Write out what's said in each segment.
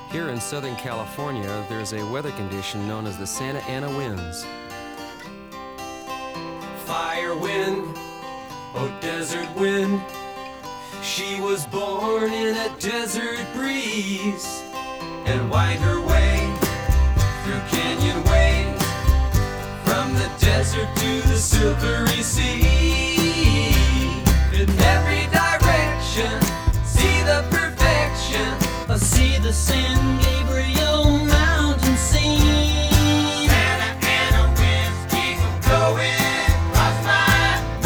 Here in Southern California, there's a weather condition known as the Santa Ana winds. Fire wind, oh desert wind, she was born in a desert breeze and wind her way through canyon ways, from the desert to the silvery sea. In every direction, see the perfection, see the San Gabriel mountain scene. Santa Ana winds keep blowing across my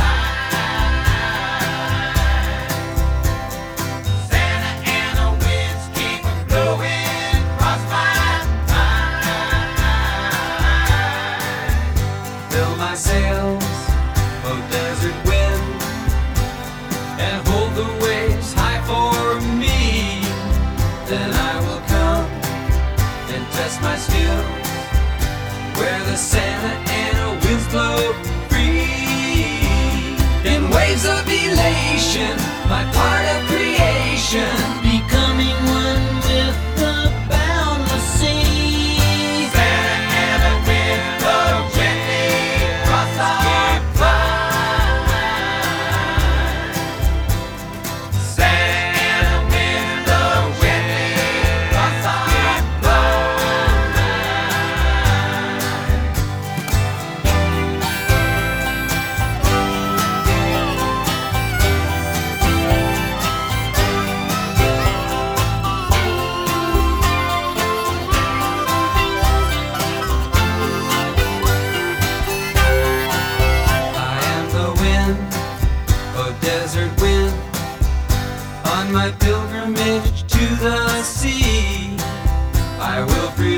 mind. Santa Ana winds keep blowing across my mind. Fill my sails, oh desert wind, and hold the waves high for me. Then I will come and test my skills where the Santa Ana winds blow free. In waves of elation, my part of creation, becoming one with the boundless sea. Santa Ana wind blow gently across our mind. Santa Ana wind blow gently across our desert wind, on my pilgrimage to the sea. I will